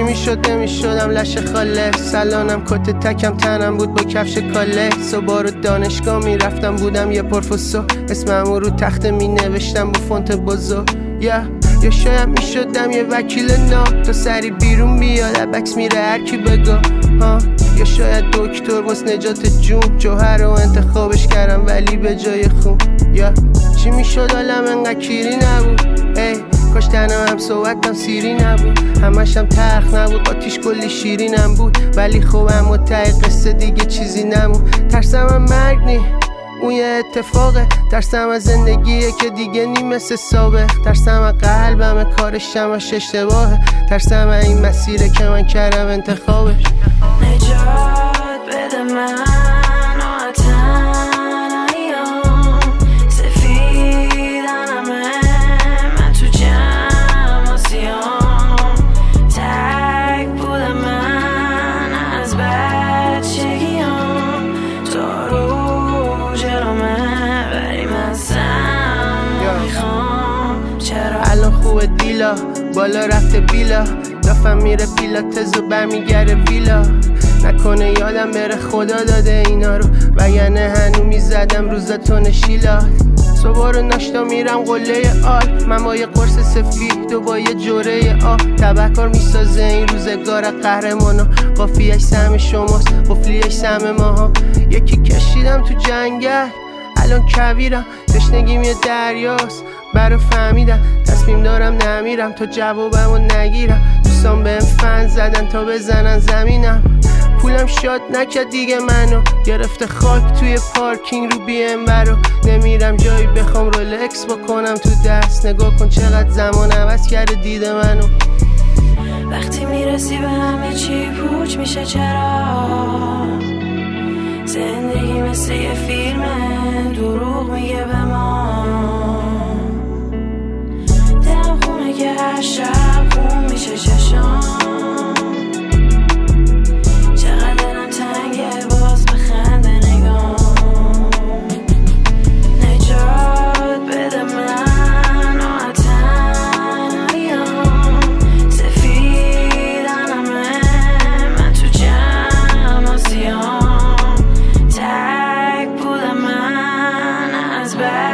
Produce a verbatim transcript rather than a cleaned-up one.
چی میشد نمیشدم لش خاله، سلانم کت تکم تنم بود با کفش کاله. صبح رو دانشگاه میرفتم بودم یه پروفسور، اسممو رو تخته می نوشتم با فونت بزرگ. یا یا شاید میشدم یه وکیل ناب تا سری بیرون بیاد عبکس میره هر کی بگا ها. یا شاید دکتر واس نجات جون، جوهر رو انتخابش کردم ولی به جای خون. یا چی میشد عالم انقدر کیری نبود، ای کاش تنم هم صحبتم سیری نبود، همشم تخت نبود آتیش کلی شیرینم بود. ولی خب اما ته قصه دیگه چیزی نمون. ترسم هم مرگ نی اون یه اتفاقه، ترسم از زندگیه که دیگه نی مثل سابق، ترسم از قلبم کارش همش اشتباهه، ترسم از این مسیره که من کردم انتخابش. نجات بده من دیلا بالا رفته بیلا، دافم میره پیلاتز و برمیگره ویلا. نکنه یادم بره خدا داده اینا رو، وگرنه هنو میزدم روزتون شیلات. صبح رو ناشتا میرم قله آل، من با یه قرص سفید و با یه جوره آ. تبهکار میسازه این روزگار قهرمانا، قافیه‌اش سهم شماست قفلیه‌اش سهم ماها. یکی کشیدم تو جنگل الان کویرم، تشنگیم یه دریاست برا فهمیدم، تصمیم دارم نمیرم تا جوابمو نگیرم. دوستان بهم فن زدن تا بزنن زمینم، پولم شاد نکرد دیگه منو، گرفته خاک توی پارکینگ رو بی ام برو. نمیرم جایی بخوام رولکس بکنم تو دست، نگاه کن چقدر زمان عوض کرده دید منو. وقتی میرسی به همه چی پوچ میشه، چرا زندگی مثل یه فیلمه دروغ میگه به ما. دلم خونه که هر شب خون میشه چشام، چقدر دلم تنگه باز بخنده نگام. نجات بده من و تنهاییام، سفیدنمه من تو جمع آسیام. تک بودم من از بر